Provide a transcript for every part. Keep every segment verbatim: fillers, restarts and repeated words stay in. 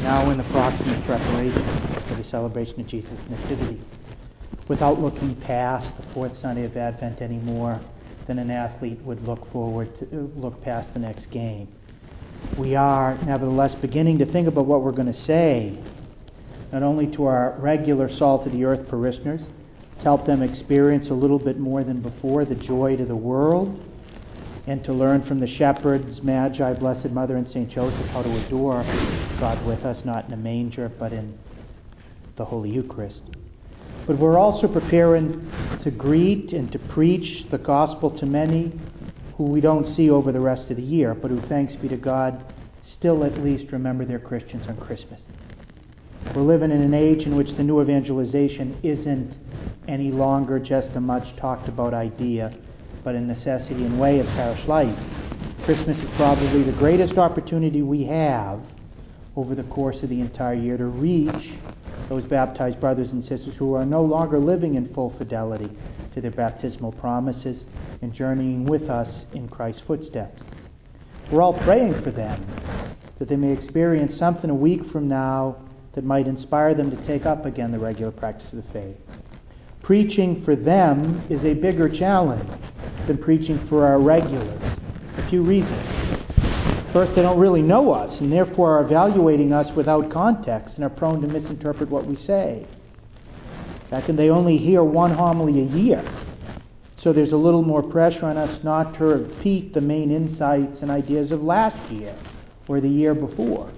now in the proximate preparations for the celebration of Jesus' Nativity. Without looking past the fourth Sunday of Advent any more than an athlete would look forward to look past the next game, we are nevertheless beginning to think about what we're going to say, not only to our regular salt of the earth parishioners, to help them experience a little bit more than before the joy to the world, and to learn from the shepherds, Magi, Blessed Mother, and Saint Joseph how to adore God with us, not in a manger, but in the Holy Eucharist. But we're also preparing to greet and to preach the gospel to many who we don't see over the rest of the year, but who, thanks be to God, still at least remember they're Christians on Christmas. We're living in an age in which the new evangelization isn't any longer just a much talked about idea, but a necessity and way of parish life. Christmas is probably the greatest opportunity we have over the course of the entire year to reach those baptized brothers and sisters who are no longer living in full fidelity to their baptismal promises and journeying with us in Christ's footsteps. We're all praying for them, that they may experience something a week from now that might inspire them to take up again the regular practice of the faith. Preaching for them is a bigger challenge than preaching for our regulars. A few reasons. First, they don't really know us and therefore are evaluating us without context and are prone to misinterpret what we say. Second, they only hear one homily a year, so there's a little more pressure on us not to repeat the main insights and ideas of last year or the year before.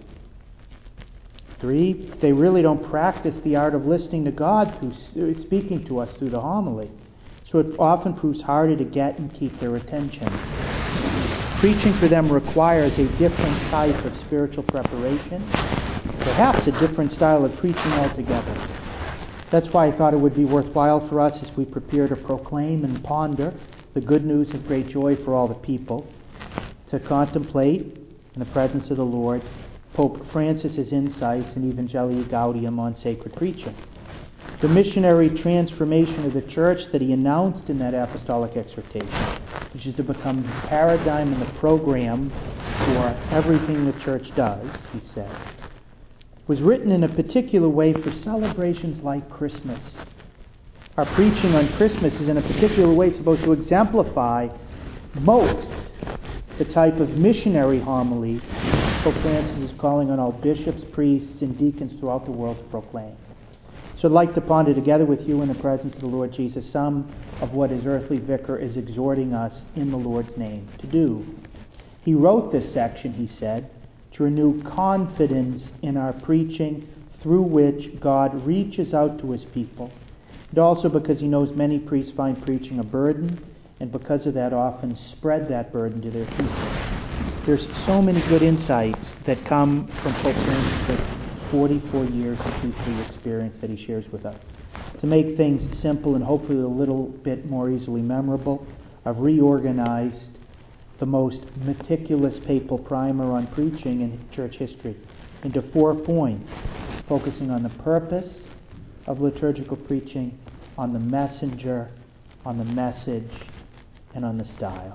Three, they really don't practice the art of listening to God through speaking to us through the homily, so it often proves harder to get and keep their attention. Preaching for them requires a different type of spiritual preparation, perhaps a different style of preaching altogether. That's why I thought it would be worthwhile for us as we prepare to proclaim and ponder the good news of great joy for all the people, to contemplate in the presence of the Lord Pope Francis's insights in Evangelii Gaudium on sacred preaching, the missionary transformation of the church that he announced in that apostolic exhortation, which is to become the paradigm and the program for everything the church does, he said, was written in a particular way for celebrations like Christmas. Our preaching on Christmas is in a particular way supposed to exemplify most the type of missionary homily Pope Francis is calling on all bishops, priests, and deacons throughout the world to proclaim. So I'd like to ponder together with you in the presence of the Lord Jesus some of what his earthly vicar is exhorting us in the Lord's name to do. He wrote this section, he said, to renew confidence in our preaching through which God reaches out to his people, and also because he knows many priests find preaching a burden, and because of that often spread that burden to their people. There's so many good insights that come from Pope Francis' forty-four years of priestly experience that he shares with us. To make things simple and hopefully a little bit more easily memorable, I've reorganized the most meticulous papal primer on preaching in church history into four points, focusing on the purpose of liturgical preaching, on the messenger, on the message, and on the style.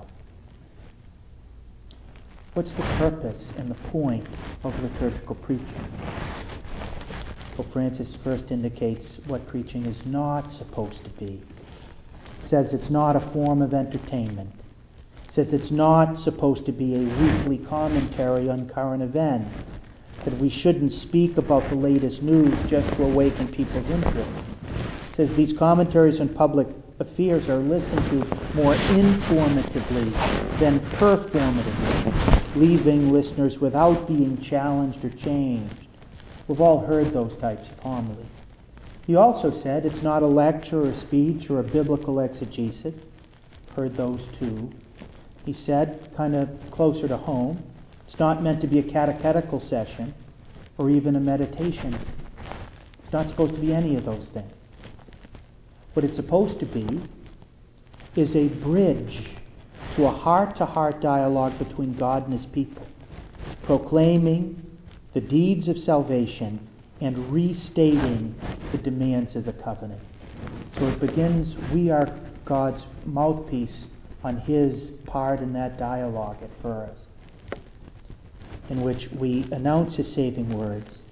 What's the purpose and the point of liturgical preaching? Pope Francis first indicates what preaching is not supposed to be. He says it's not a form of entertainment. He says it's not supposed to be a weekly commentary on current events, that we shouldn't speak about the latest news just to awaken people's interest. He says these commentaries on public affairs are listened to more informatively than performatively, leaving listeners without being challenged or changed. We've all heard those types of homily. He also said it's not a lecture or speech or a biblical exegesis. Heard those too. He said, kind of closer to home, it's not meant to be a catechetical session or even a meditation. It's not supposed to be any of those things. What it's supposed to be is a bridge to a heart-to-heart dialogue between God and his people, proclaiming the deeds of salvation and restating the demands of the covenant. So it begins, we are God's mouthpiece on his part in that dialogue at first, in which we announce his saving words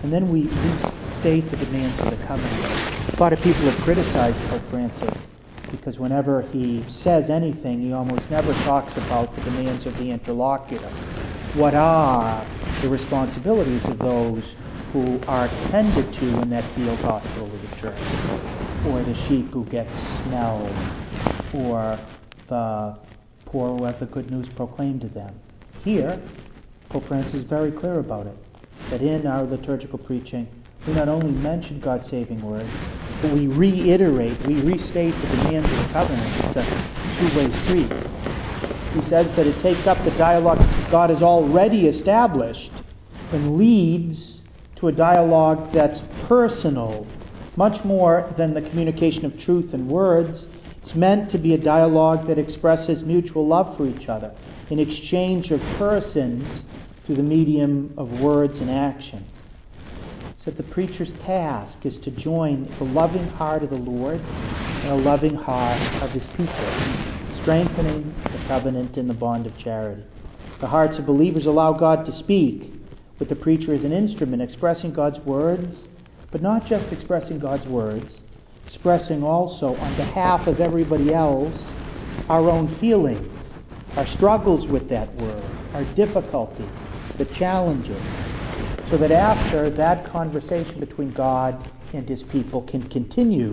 And then we restate the demands of the covenant. A lot of people have criticized Pope Francis because whenever he says anything, he almost never talks about the demands of the interlocutor. What are the responsibilities of those who are tended to in that field hospital of the church, or the sheep who get smelled, or the poor who have the good news proclaimed to them? Here, Pope Francis is very clear about it, that in our liturgical preaching, we not only mention God's saving words, but we reiterate, we restate the demands of the covenant. It's a two-way street. He says that it takes up the dialogue God has already established and leads to a dialogue that's personal, much more than the communication of truth and words. It's meant to be a dialogue that expresses mutual love for each other, an exchange of persons through the medium of words and actions. So the preacher's task is to join the loving heart of the Lord and a loving heart of his people, strengthening the covenant in the bond of charity. The hearts of believers allow God to speak, with the preacher as an instrument expressing God's words, but not just expressing God's words, expressing also on behalf of everybody else our own feelings, our struggles with that word, our difficulties, the challenges, so that after that conversation between God and his people can continue.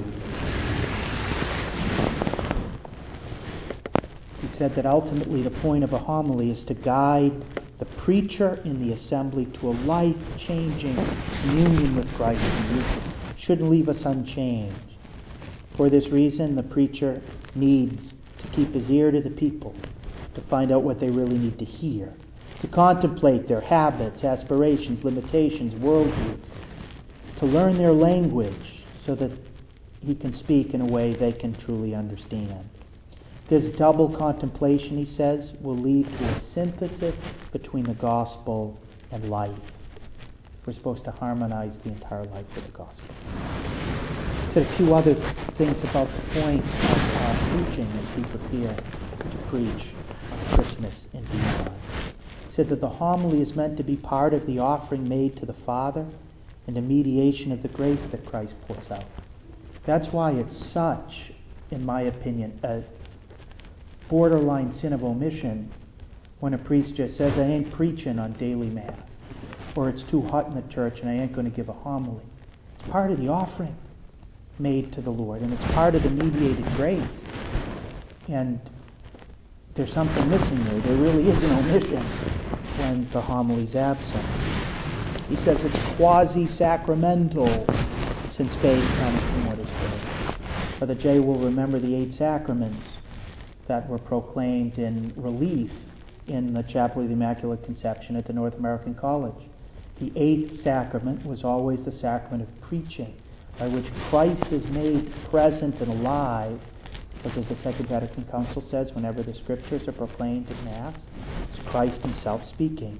He said that ultimately the point of a homily is to guide the preacher in the assembly to a life-changing union with Christ and youth. Shouldn't leave us unchanged. For this reason, the preacher needs to keep his ear to the people, to find out what they really need to hear, to contemplate their habits, aspirations, limitations, worldviews, to learn their language so that he can speak in a way they can truly understand. This double contemplation, he says, will lead to a synthesis between the gospel and life. We're supposed to harmonize the entire life with the gospel. I said a few other things about the point of uh, preaching as we prepare to preach on Christmas and beyond. He said that the homily is meant to be part of the offering made to the Father and a mediation of the grace that Christ pours out. That's why it's such, in my opinion, a borderline sin of omission when a priest just says, I ain't preaching on daily Mass, or it's too hot in the church and I ain't going to give a homily. It's part of the offering made to the Lord, and it's part of the mediated grace. And there's something missing there. There really is an omission when the homily's absent. He says it's quasi-sacramental, since faith comes from what is good. Brother Jay will remember the eight sacraments that were proclaimed in relief in the Chapel of the Immaculate Conception at the North American College. The eighth sacrament was always the sacrament of preaching, by which Christ is made present and alive, because as the Second Vatican Council says, whenever the Scriptures are proclaimed at Mass, it's Christ himself speaking.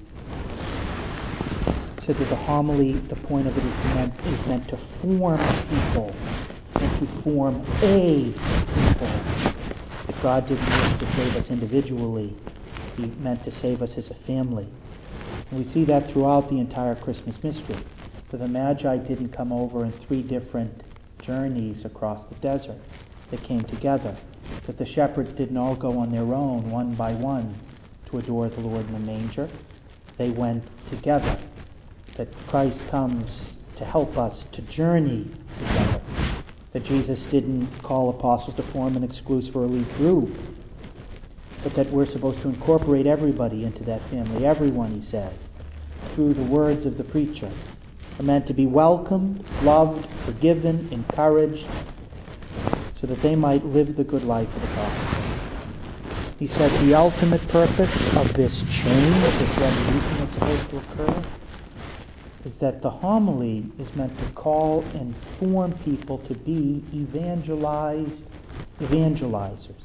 He said that the homily, the point of it is meant, is meant to form people, and to form a people. That God didn't wish to save us individually, he meant to save us as a family. And we see that throughout the entire Christmas mystery. For the Magi didn't come over in three different journeys across the desert. They came together. That the shepherds didn't all go on their own, one by one, to adore the Lord in the manger. They went together. That Christ comes to help us to journey together. That Jesus didn't call apostles to form an exclusive or elite group, but that we're supposed to incorporate everybody into that family, everyone, he says, through the words of the preacher. Are meant to be welcomed, loved, forgiven, encouraged, so that they might live the good life of the gospel. He said the ultimate purpose of this change, this revolution that's supposed to occur, is that the homily is meant to call and form people to be evangelized evangelizers.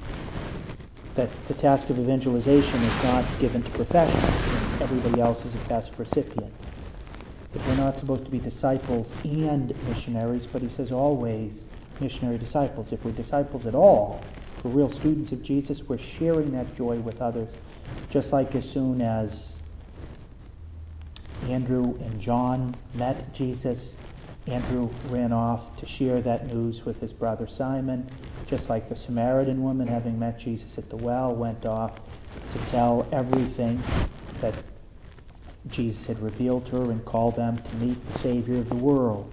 That the task of evangelization is not given to professionals, and everybody else is a passive recipient. That we're not supposed to be disciples and missionaries, but he says always missionary disciples. If we're disciples at all, if we're real students of Jesus, we're sharing that joy with others, just like as soon as Andrew and John met Jesus, Andrew ran off to share that news with his brother Simon, just like the Samaritan woman, having met Jesus at the well, went off to tell everything that Jesus had revealed to her and called them to meet the Savior of the world.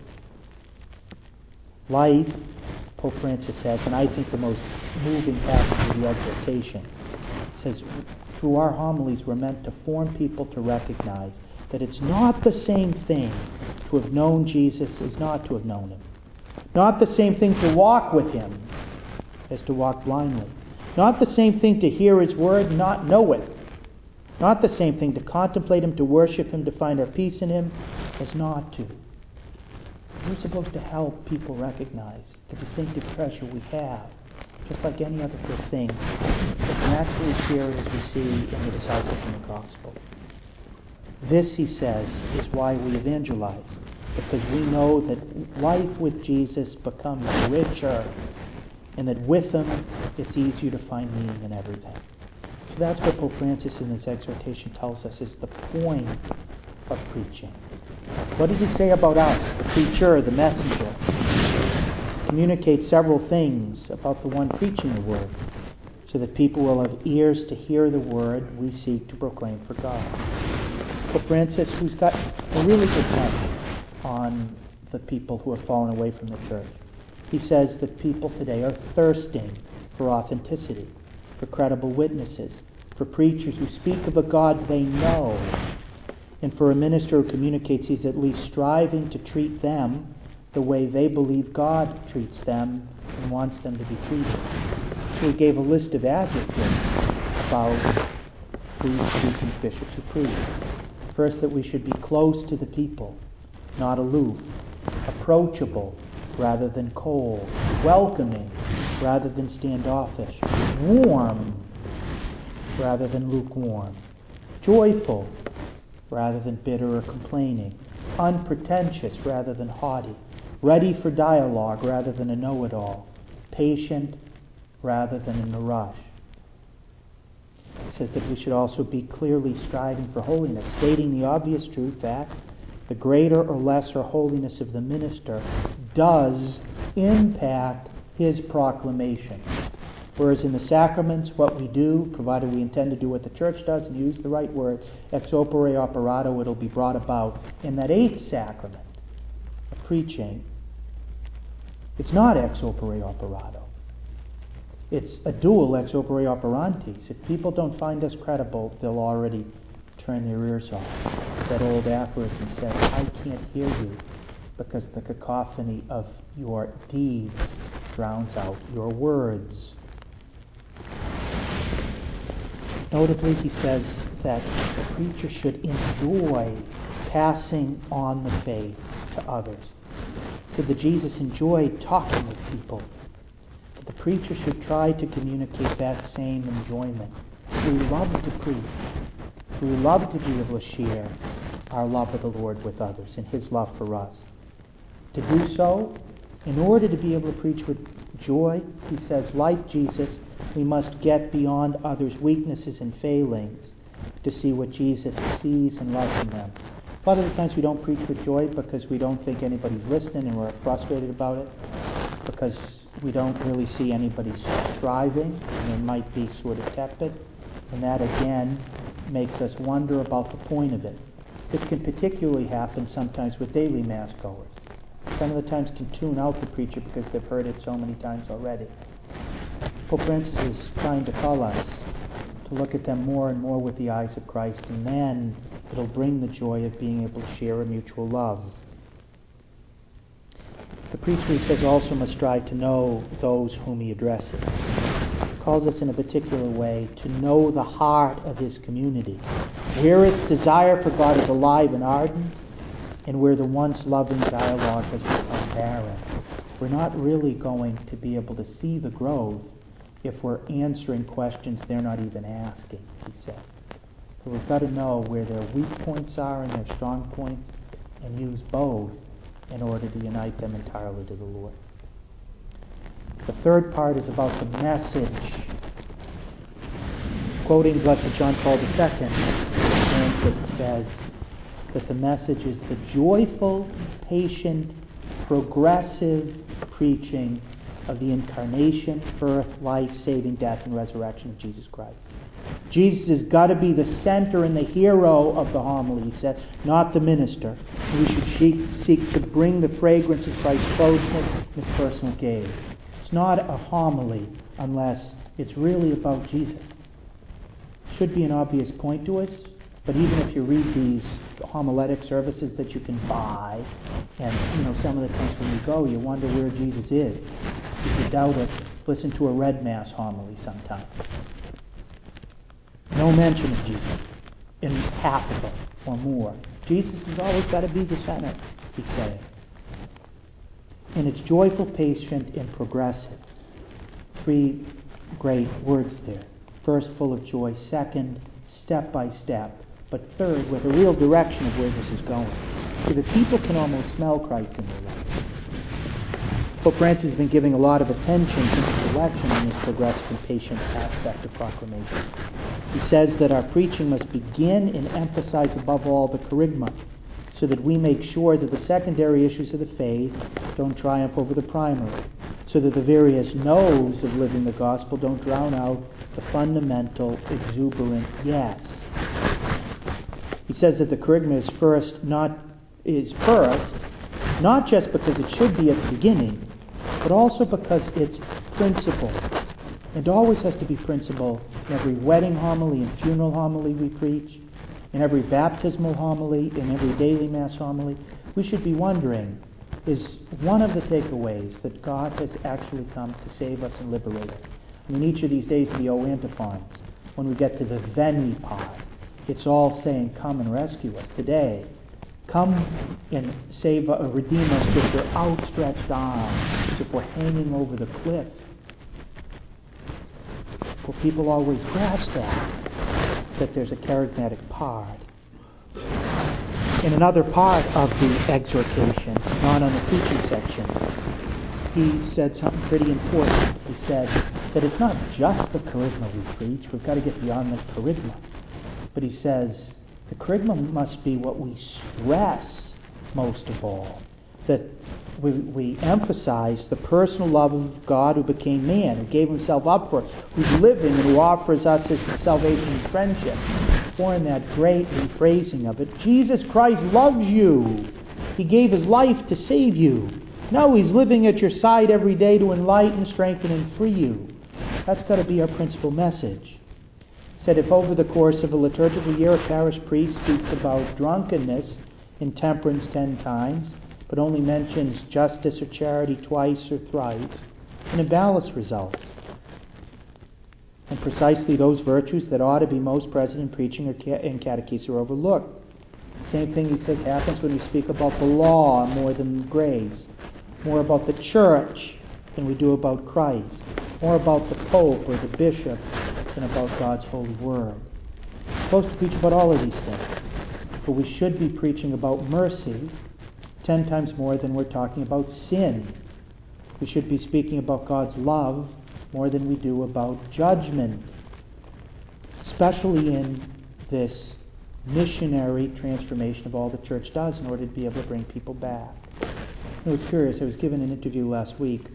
Life, Pope Francis says, and I think the most moving passage of the exhortation, says, through our homilies we're meant to form people to recognize that it's not the same thing to have known Jesus as not to have known him. Not the same thing to walk with him as to walk blindly. Not the same thing to hear his word and not know it. Not the same thing to contemplate him, to worship him, to find our peace in him, as not to. We're supposed to help people recognize the distinctive treasure we have, just like any other good thing, as naturally shared as we see in the disciples in the gospel. This, he says, is why we evangelize, because we know that life with Jesus becomes richer, and that with him it's easier to find meaning in everything. So that's what Pope Francis in his exhortation tells us is the point of preaching. What does he say about us, the preacher, the messenger? He communicates several things about the one preaching the word, so that people will have ears to hear the word we seek to proclaim for God. Pope Francis, who's got a really good touch on the people who have fallen away from the church, he says that people today are thirsting for authenticity, for credible witnesses, for preachers who speak of a God they know, and for a minister who communicates he's at least striving to treat them the way they believe God treats them and wants them to be treated. So he gave a list of adjectives about priests, deacons, bishops who preach. First, that we should be close to the people, not aloof, approachable rather than cold, welcoming rather than standoffish, warm rather than lukewarm, joyful rather than bitter or complaining, unpretentious rather than haughty, ready for dialogue rather than a know-it-all, patient rather than in a rush. It says that we should also be clearly striving for holiness, stating the obvious truth that the greater or lesser holiness of the minister does impact his proclamation. Whereas in the sacraments, what we do, provided we intend to do what the church does and use the right word, ex opere operato, it'll be brought about. In that eighth sacrament of preaching, it's not ex opere operato. It's a dual ex opere operantes. If people don't find us credible, they'll already turn their ears off. That old aphorism says, I can't hear you because the cacophony of your deeds drowns out your words. Notably, he says that the preacher should enjoy passing on the faith to others. So that Jesus enjoyed talking with people. But the preacher should try to communicate that same enjoyment. We love to preach. We love to be able to share our love of the Lord with others and his love for us. To do so, in order to be able to preach with joy, he says, like Jesus, we must get beyond others' weaknesses and failings to see what Jesus sees and loves in them. A lot of the times we don't preach with joy because we don't think anybody's listening and we're frustrated about it, because we don't really see anybody striving and it might be sort of tepid, and that again makes us wonder about the point of it. This can particularly happen sometimes with daily Mass goers. Some of the times can tune out the preacher because they've heard it so many times already. Pope Francis is trying to call us to look at them more and more with the eyes of Christ, and then it'll bring the joy of being able to share a mutual love. The preacher, he says, also must strive to know those whom he addresses. He calls us in a particular way to know the heart of his community, where its desire for God is alive and ardent, and where the once loving dialogue has become barren. We're not really going to be able to see the growth if we're answering questions they're not even asking, he said. So we've got to know where their weak points are and their strong points, and use both in order to unite them entirely to the Lord. The third part is about the message. Quoting Blessed John Paul the Second, Francis says, that the message is the joyful, patient, progressive preaching of the incarnation, birth, life, saving, death, and resurrection of Jesus Christ. Jesus has got to be the center and the hero of the homily, he said, not the minister. We should seek, seek to bring the fragrance of Christ's closeness in his personal gaze. It's not a homily unless it's really about Jesus. Should be an obvious point to us, but even if you read these homiletic services that you can buy, and you know some of the times when you go, you wonder where Jesus is. If you doubt it, listen to a Red Mass homily sometime. No mention of Jesus in half of them or more. Jesus has always got to be the center, he's saying. And it's joyful, patient, and progressive. Three great words there. First, full of joy. Second, step by step. But third, with a real direction of where this is going. So the people can almost smell Christ in their life. Pope Francis has been giving a lot of attention since his election on this progressive and patient aspect of proclamation. He says that our preaching must begin and emphasize above all the kerygma, so that we make sure that the secondary issues of the faith don't triumph over the primary, so that the various no's of living the gospel don't drown out the fundamental, exuberant yes. He says that the kerygma is first, not is first, not just because it should be at the beginning, but also because it's principle. It always has to be principle in every wedding homily and funeral homily we preach, in every baptismal homily, in every daily mass homily. We should be wondering, is one of the takeaways that God has actually come to save us and liberate us? I mean, each of these days of the O antiphons, when we get to the Veni part, it's all saying, come and rescue us today. Come and save, uh, redeem us with your outstretched arms, as if we're hanging over the cliff. Well, people always grasp that, that there's a charismatic part. In another part of the exhortation, not on the preaching section, he said something pretty important. He said that it's not just the kerygma we preach. We've got to get beyond the kerygma. But he says the kerygma must be what we stress most of all. That we, we emphasize the personal love of God who became man, who gave himself up for us, who's living and who offers us his salvation and friendship. Or in that great rephrasing of it, Jesus Christ loves you. He gave his life to save you. Now he's living at your side every day to enlighten, strengthen, and free you. That's got to be our principal message. He said if over the course of a liturgical year a parish priest speaks about drunkenness, intemperance ten times, but only mentions justice or charity twice or thrice, an imbalance results. And precisely those virtues that ought to be most present in preaching or in catechesis are overlooked. Same thing, he says, happens when we speak about the law more than grace, more about the church than we do about Christ, more about the Pope or the bishop than about God's holy word. We're supposed to preach about all of these things, but we should be preaching about mercy ten times more than we're talking about sin. We should be speaking about God's love more than we do about judgment, especially in this missionary transformation of all the church does in order to be able to bring people back. It was curious, I was given an interview last week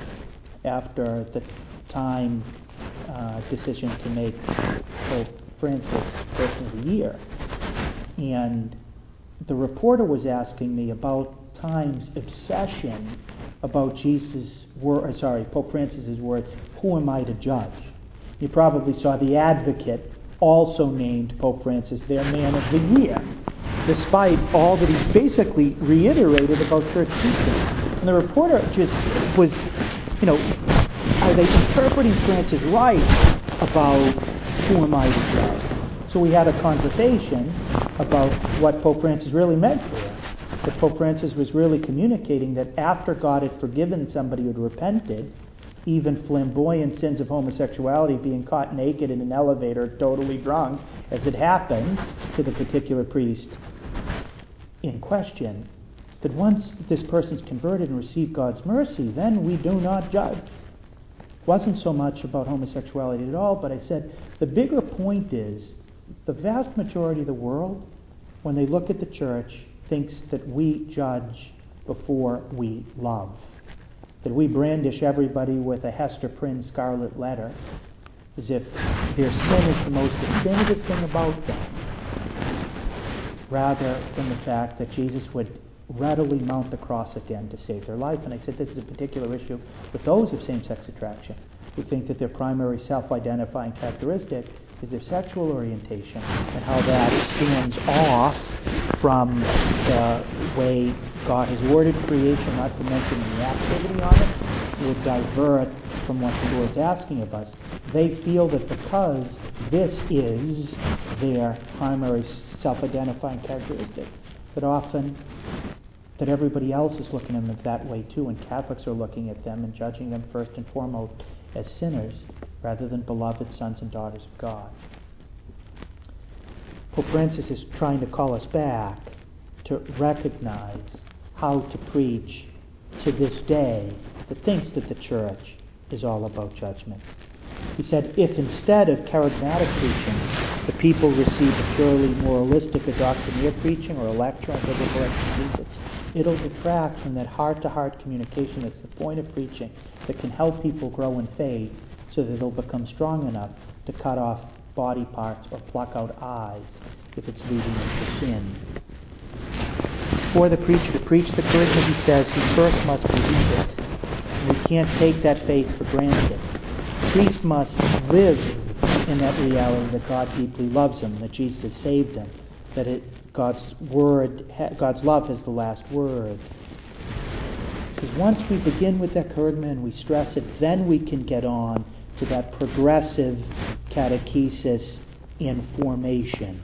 after the Time uh, decision to make Pope Francis Person of the Year. And the reporter was asking me about Time's obsession about Jesus' word, sorry, Pope Francis's words, who am I to judge? You probably saw The Advocate also named Pope Francis their Man of the Year, despite all that he's basically reiterated about church teaching. And the reporter just was, you know, are they interpreting Francis right about who am I to judge? So we had a conversation about what Pope Francis really meant there. That Pope Francis was really communicating that after God had forgiven somebody who had repented, even flamboyant sins of homosexuality, being caught naked in an elevator, totally drunk, as it happened to the particular priest in question, that once this person's converted and received God's mercy, then we do not judge. It wasn't so much about homosexuality at all, but I said the bigger point is the vast majority of the world when they look at the church, thinks that we judge before we love. That we brandish everybody with a Hester Prynne scarlet letter as if their sin is the most definitive thing about them, rather than the fact that Jesus would readily mount the cross again to save their life. And I said this is a particular issue with those of same-sex attraction who think that their primary self-identifying characteristic is their sexual orientation, and how that stands off from the way God has worded creation, not to mention the activity on it, would divert from what the Lord's asking of us. They feel that because this is their primary self-identifying characteristic, that often that everybody else is looking at them that way too, and Catholics are looking at them and judging them first and foremost as sinners rather than beloved sons and daughters of God. Pope Francis is trying to call us back to recognize how to preach to this day that thinks that the church is all about judgment. He said, if instead of charismatic preaching, the people receive a purely moralistic or doctrinaire preaching or a lecture on biblical exegesis, it'll detract from that heart-to-heart communication that's the point of preaching, that can help people grow in faith so that they'll become strong enough to cut off body parts or pluck out eyes if it's leading them to sin. For the preacher to preach the charisma, he says, he first must believe it. And we can't take that faith for granted. The priest must live in that reality that God deeply loves him, that Jesus saved him, that it, God's word, God's love has the last word. Because once we begin with that charisma and we stress it, then we can get on to that progressive catechesis in formation.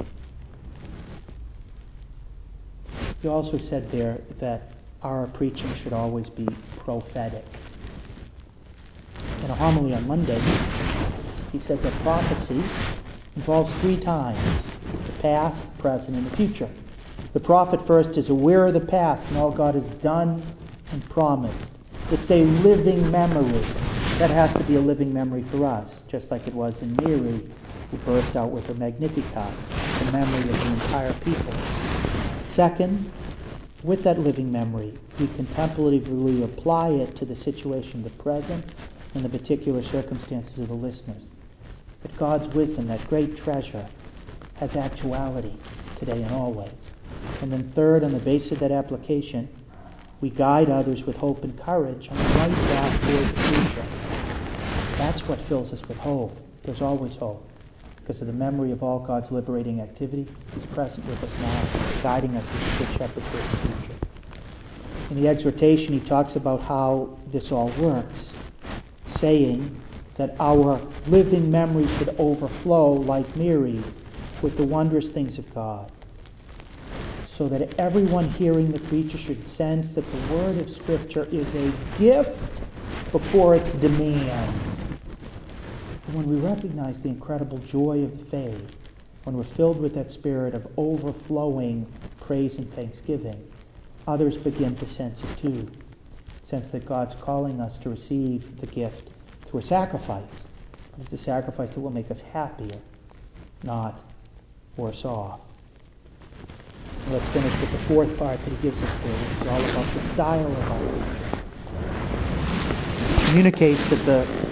He also said there that our preaching should always be prophetic. In a homily on Monday, he said that prophecy involves three times: the past, the present, and the future. The prophet first is aware of the past and all God has done and promised. It's a living memory. That has to be a living memory for us, just like it was in Mary, who burst out with her Magnificat, the memory of the entire people. Second, with that living memory, we contemplatively apply it to the situation of the present and the particular circumstances of the listeners. That God's wisdom, that great treasure, has actuality today and always. And then third, on the basis of that application, we guide others with hope and courage on the right path toward the future. That's what fills us with hope. There's always hope. Because of the memory of all God's liberating activity, He's present with us now, guiding us as a good shepherd toward the future. In the exhortation, he talks about how this all works, saying that our living memory should overflow, like Mary, with the wondrous things of God, so that everyone hearing the preacher should sense that the word of Scripture is a gift before its demand. And when we recognize the incredible joy of the faith, when we're filled with that spirit of overflowing praise and thanksgiving, others begin to sense it too. Sense that God's calling us to receive the gift through a sacrifice. It's a sacrifice that will make us happier, not worse off. And let's finish with the fourth part that he gives us there. It's all about the style of our preaching. It communicates that the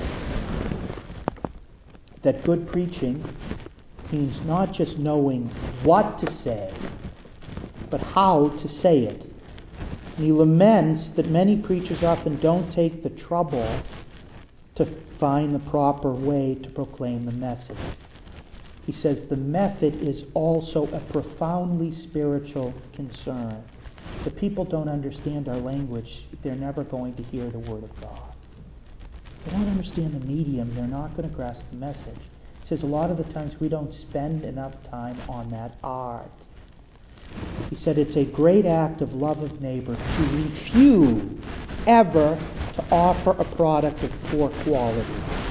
that good preaching means not just knowing what to say, but how to say it. And he laments that many preachers often don't take the trouble to find the proper way to proclaim the message. He says the method is also a profoundly spiritual concern. If people don't understand our language, they're never going to hear the Word of God. If they don't understand the medium, they're not going to grasp the message. He says a lot of the times we don't spend enough time on that art. He said it's a great act of love of neighbor to refuse ever to offer a product of poor quality.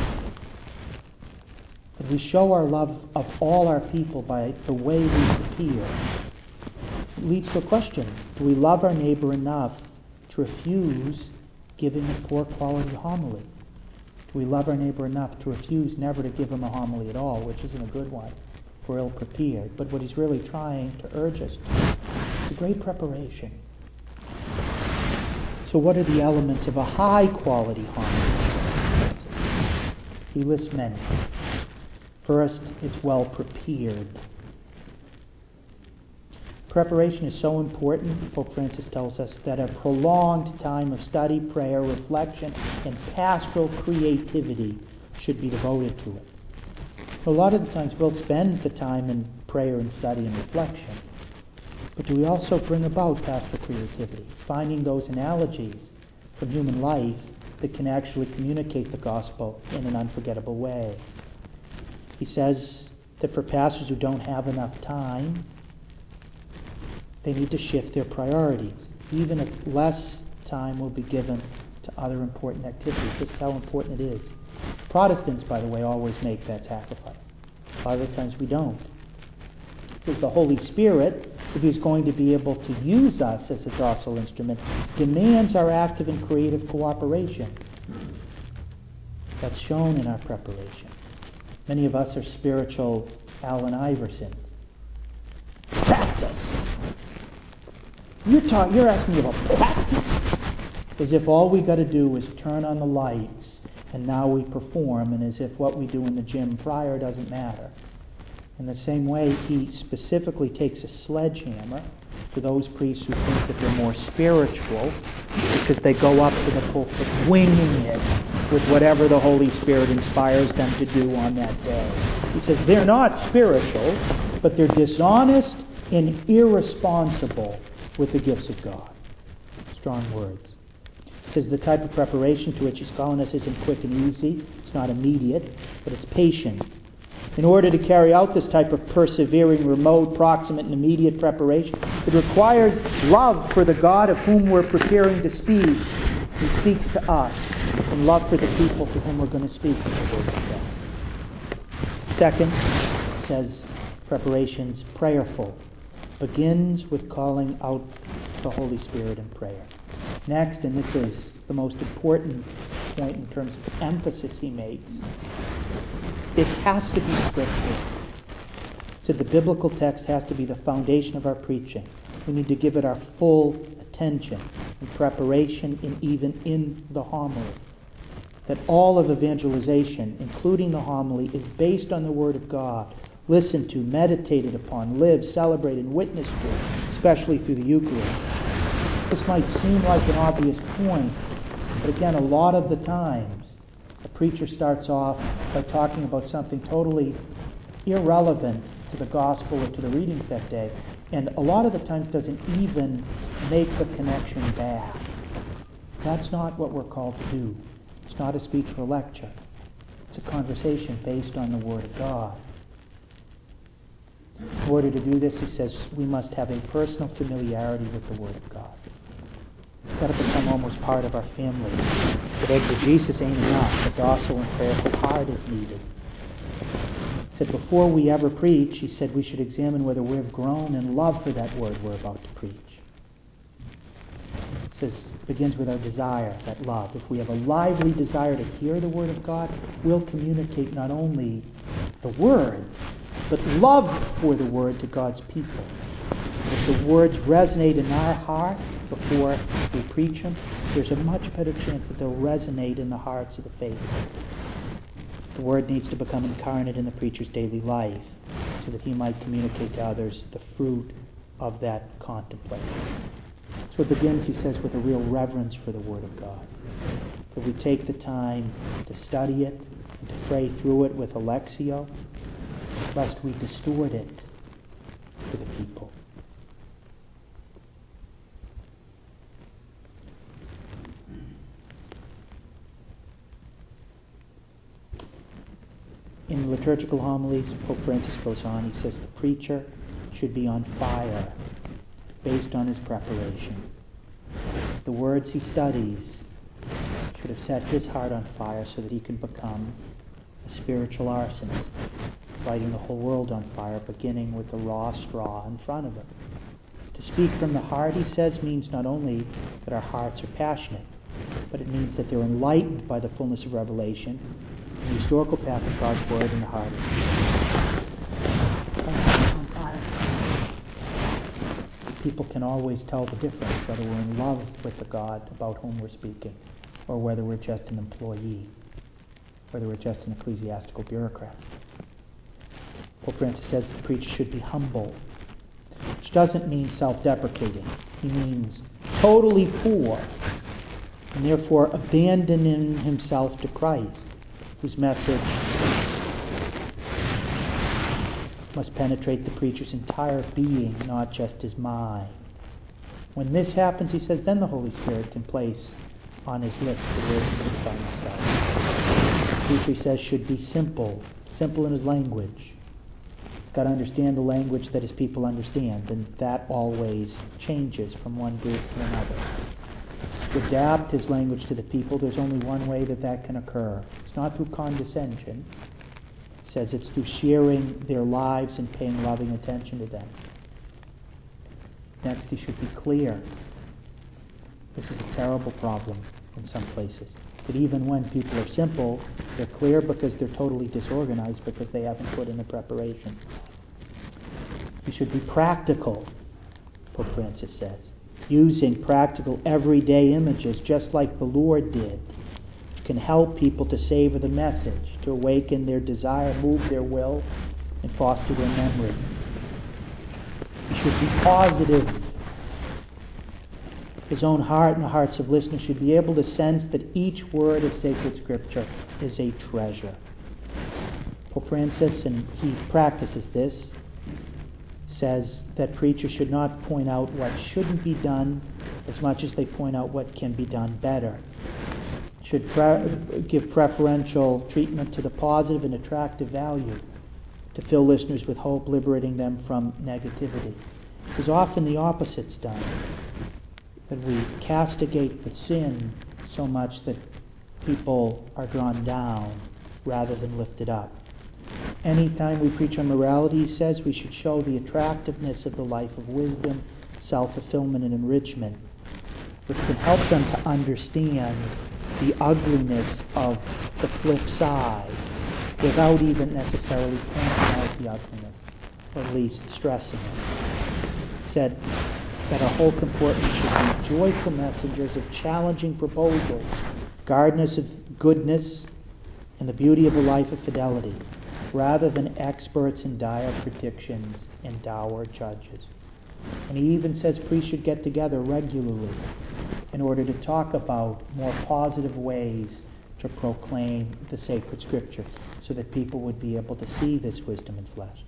That we show our love of all our people by the way we appear. It leads to a question. Do we love our neighbor enough to refuse giving a poor quality homily? Do we love our neighbor enough to refuse never to give him a homily at all, which isn't a good one? if we're ill-prepared. But what he's really trying to urge us to is a great preparation. So what are the elements of a high-quality homily? He lists many. First, it's well-prepared. Preparation is so important, Pope Francis tells us, that a prolonged time of study, prayer, reflection, and pastoral creativity should be devoted to it. A lot of the times we'll spend the time in prayer and study and reflection, but do we also bring about pastoral creativity, finding those analogies from human life that can actually communicate the gospel in an unforgettable way? He says that for pastors who don't have enough time, they need to shift their priorities. Even if less time will be given to other important activities. This is how important it is. Protestants, by the way, always make that sacrifice. A lot of the times we don't. It says the Holy Spirit, if He's going to be able to use us as a docile instrument, demands our active and creative cooperation. That's shown in our preparation. Many of us are spiritual Allen Iversons. Practice! You're, talk, you're asking me about practice? As if all we got to do is turn on the lights and now we perform, and as if what we do in the gym prior doesn't matter. In the same way, he specifically takes a sledgehammer to those priests who think that they're more spiritual because they go up to the pulpit winging it with whatever the Holy Spirit inspires them to do on that day. He says they're not spiritual, but they're dishonest and irresponsible with the gifts of God. Strong words. It says the type of preparation to which he's calling us isn't quick and easy. It's not immediate, but it's patient. In order to carry out this type of persevering, remote, proximate, and immediate preparation, it requires love for the God of whom we're preparing to speak. He speaks to us, and love for the people to whom we're going to speak in the Word of God. Second, it says preparation's prayerful. Begins with calling out the Holy Spirit in prayer. Next, and this is the most important point in terms of emphasis he makes, it has to be Scripture. So the biblical text has to be the foundation of our preaching. We need to give it our full attention in preparation and even in the homily. That all of evangelization, including the homily, is based on the Word of God. Listened to, meditated upon, lived, celebrated, and witnessed to, especially through the Eucharist. This might seem like an obvious point, but again, a lot of the times, a preacher starts off by talking about something totally irrelevant to the gospel or to the readings that day, and a lot of the times doesn't even make the connection back. That's not what we're called to do. It's not a speech or a lecture. It's a conversation based on the Word of God. In order to do this, he says, we must have a personal familiarity with the Word of God. It's got to become almost part of our family. But exegesis ain't enough. A docile and prayerful heart is needed. He said, before we ever preach, he said we should examine whether we've grown in love for that Word we're about to preach. It says, it begins with our desire, that love. If we have a lively desire to hear the Word of God, we'll communicate not only the Word, but love for the Word to God's people. If the words resonate in our heart before we preach them, there's a much better chance that they'll resonate in the hearts of the faithful. The Word needs to become incarnate in the preacher's daily life so that he might communicate to others the fruit of that contemplation. So it begins, he says, with a real reverence for the Word of God. If we take the time to study it and to pray through it with Alexio, lest we distort it to the people. In liturgical homilies, Pope Francis goes on, he says the preacher should be on fire based on his preparation. The words he studies should have set his heart on fire so that he can become a spiritual arsonist, lighting the whole world on fire, beginning with the raw straw in front of him. To speak from the heart, he says, means not only that our hearts are passionate, but it means that they're enlightened by the fullness of revelation and the historical path of God's Word in the heart of people can always tell the difference, whether we're in love with the God about whom we're speaking, or whether we're just an employee, whether we're just an ecclesiastical bureaucrat. Pope Francis says the preacher should be humble, which doesn't mean self-deprecating. He means totally poor, and therefore abandoning himself to Christ, whose message must penetrate the preacher's entire being, not just his mind. When this happens, he says, then the Holy Spirit can place on his lips the words of the Son himself. The preacher, he says, should be simple, simple in his language. He's got to understand the language that his people understand, and that always changes from one group to another. To adapt his language to the people, there's only one way that that can occur. It's not through condescension. He says it's through sharing their lives and paying loving attention to them. Next, he should be clear. This is a terrible problem in some places. That even when people are simple, they're clear because they're totally disorganized because they haven't put in the preparation. He should be practical, Pope Francis says, using practical everyday images just like the Lord did, which can help people to savor the message, to awaken their desire, move their will, and foster their memory. He should be positive. His own heart and the hearts of listeners should be able to sense that each word of sacred Scripture is a treasure. Pope Francis, and he practices this, says that preachers should not point out what shouldn't be done as much as they point out what can be done better. Should pre- give preferential treatment to the positive and attractive value to fill listeners with hope, liberating them from negativity. Because often the opposite's done. That we castigate the sin so much that people are drawn down rather than lifted up. Anytime we preach on morality, he says we should show the attractiveness of the life of wisdom, self-fulfillment, and enrichment, which can help them to understand the ugliness of the flip side without even necessarily pointing out the ugliness, or at least stressing it. He said that our whole comportment should be joyful messengers of challenging proposals, gardeners of goodness and the beauty of a life of fidelity, rather than experts in dire predictions and dour judges. And he even says priests should get together regularly in order to talk about more positive ways to proclaim the sacred Scripture so that people would be able to see this wisdom in flesh.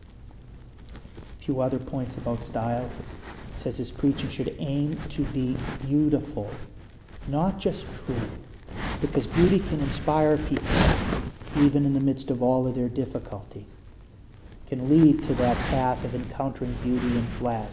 A few other points about style. It says his preaching should aim to be beautiful, not just true, because beauty can inspire people even in the midst of all of their difficulties. It can lead to that path of encountering beauty in flesh.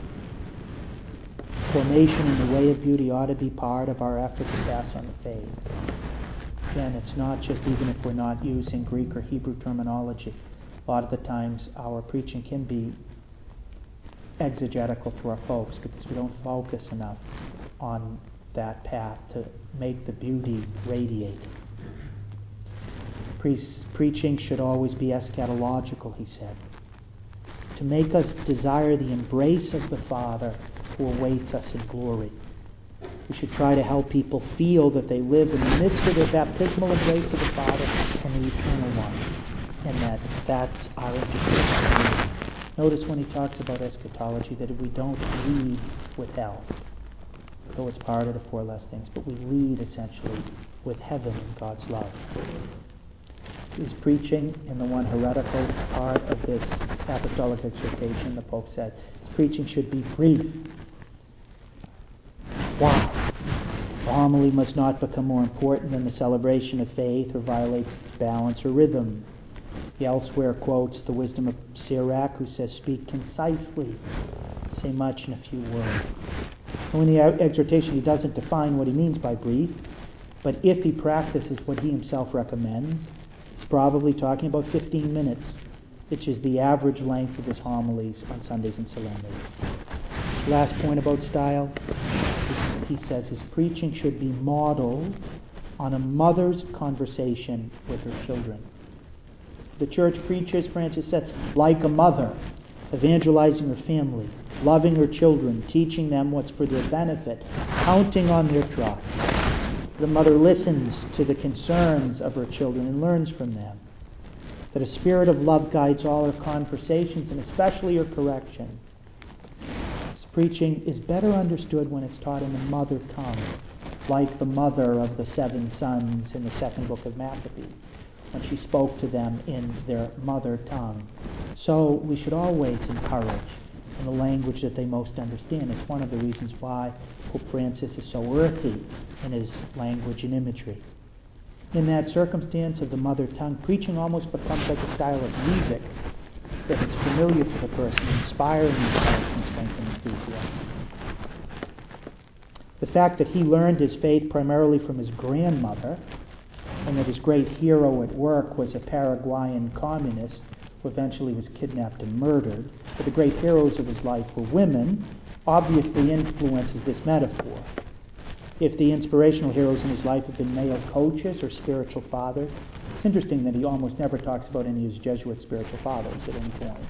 Formation in the way of beauty ought to be part of our effort to pass on the faith. Again, it's not just even if we're not using Greek or Hebrew terminology. A lot of the times our preaching can be exegetical to our folks because we don't focus enough on that path to make the beauty radiate. Pre- preaching should always be eschatological, he said, to make us desire the embrace of the Father who awaits us in glory. We should try to help people feel that they live in the midst of the baptismal embrace of the Father and the eternal one, and that that's our interest. Notice when he talks about eschatology that we don't lead with hell, though it's part of the four less things, but we lead essentially with heaven and God's love. His preaching in the one heretical part of this apostolic exhortation, the Pope said, his preaching should be brief. Why? The homily must not become more important than the celebration of faith or violates its balance or rhythm. He elsewhere quotes the wisdom of Sirach, who says, speak concisely, say much in a few words. And in the exhortation, he doesn't define what he means by brief, but if he practices what he himself recommends, he's probably talking about fifteen minutes, which is the average length of his homilies on Sundays and solemnities. Last point about style, he says his preaching should be modeled on a mother's conversation with her children. The church preaches, Francis says, like a mother, evangelizing her family, loving her children, teaching them what's for their benefit, counting on their trust. The mother listens to the concerns of her children and learns from them. That a spirit of love guides all her conversations and especially her corrections. This preaching is better understood when it's taught in the mother tongue, like the mother of the seven sons in the second book of Maccabees, when she spoke to them in their mother tongue. So we should always encourage in the language that they most understand. It's one of the reasons why Pope Francis is so earthy in his language and imagery. In that circumstance of the mother tongue, preaching almost becomes like a style of music that is familiar to the person, inspiring himself and strengthening enthusiasm. The fact that he learned his faith primarily from his grandmother, and that his great hero at work was a Paraguayan communist who eventually was kidnapped and murdered, but the great heroes of his life were women, obviously influences this metaphor. If the inspirational heroes in his life have been male coaches or spiritual fathers, it's interesting that he almost never talks about any of his Jesuit spiritual fathers at any point.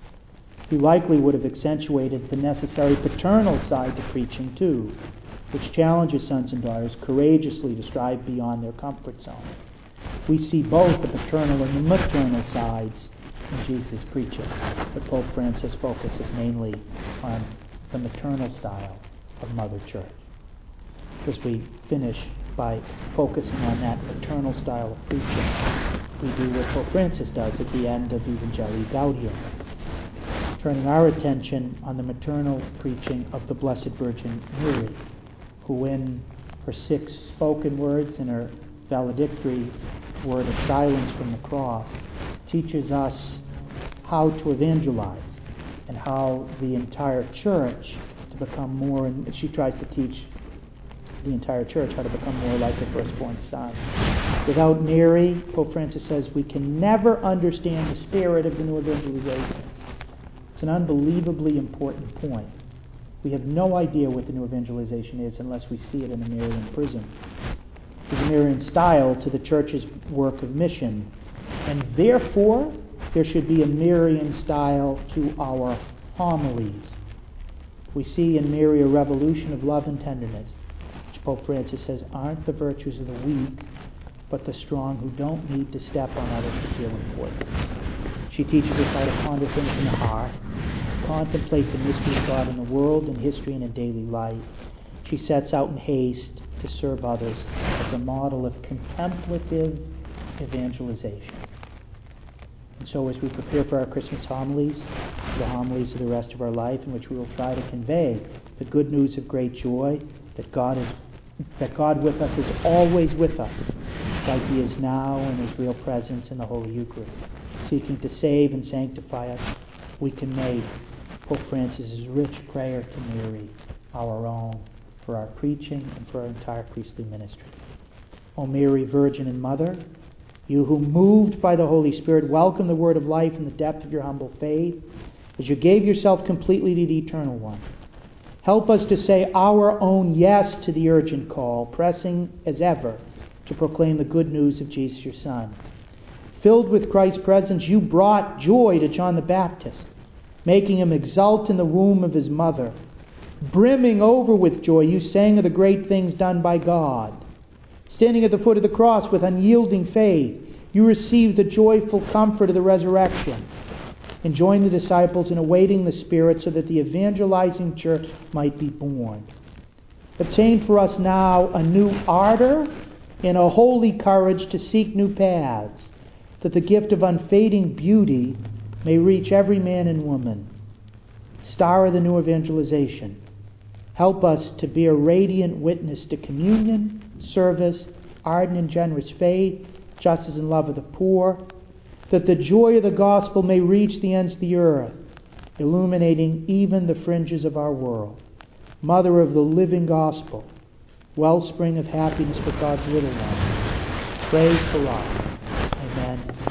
He likely would have accentuated the necessary paternal side to preaching too, which challenges sons and daughters courageously to strive beyond their comfort zone. We see both the paternal and the maternal sides in Jesus' preaching, but Pope Francis focuses mainly on the maternal style of Mother Church. As we finish by focusing on that maternal style of preaching, we do what Pope Francis does at the end of Evangelii Gaudium, turning our attention on the maternal preaching of the Blessed Virgin Mary, who in her six spoken words and her valedictory word of silence from the cross teaches us how to evangelize and how the entire church to become more, and she tries to teach the entire church how to become more like her firstborn son. Without Mary, Pope Francis says, we can never understand the spirit of the new evangelization. It's an unbelievably important point. We have no idea what the new evangelization is unless we see it in a Marian prism. There's a Marian style to the church's work of mission, and therefore there should be a Marian style to our homilies. We see in Mary a revolution of love and tenderness, which Pope Francis says aren't the virtues of the weak, but the strong who don't need to step on others to feel important. She teaches us how to ponder things in the heart, contemplate the mystery of God in the world, in history, and in daily life. She sets out in haste to serve others as a model of contemplative evangelization. And so as we prepare for our Christmas homilies, the homilies of the rest of our life, in which we will try to convey the good news of great joy, that God is, that God with us is always with us, like He is now in His real presence in the Holy Eucharist, seeking to save and sanctify us, we can make Pope Francis' rich prayer to Mary our own for our preaching and for our entire priestly ministry. O Mary, Virgin and Mother, you who, moved by the Holy Spirit, welcome the word of life in the depth of your humble faith, as you gave yourself completely to the Eternal One, help us to say our own yes to the urgent call, pressing as ever to proclaim the good news of Jesus your Son. Filled with Christ's presence, you brought joy to John the Baptist, making him exult in the womb of his mother. Brimming over with joy, you sang of the great things done by God. Standing at the foot of the cross with unyielding faith, you received the joyful comfort of the resurrection, and joined the disciples in awaiting the Spirit so that the evangelizing church might be born. Obtain for us now a new ardor and a holy courage to seek new paths, that the gift of unfading beauty may reach every man and woman. Star of the new evangelization, help us to be a radiant witness to communion, service, ardent and generous faith, justice and love of the poor, that the joy of the gospel may reach the ends of the earth, illuminating even the fringes of our world. Mother of the living gospel, wellspring of happiness for God's little ones, pray for us. Amen.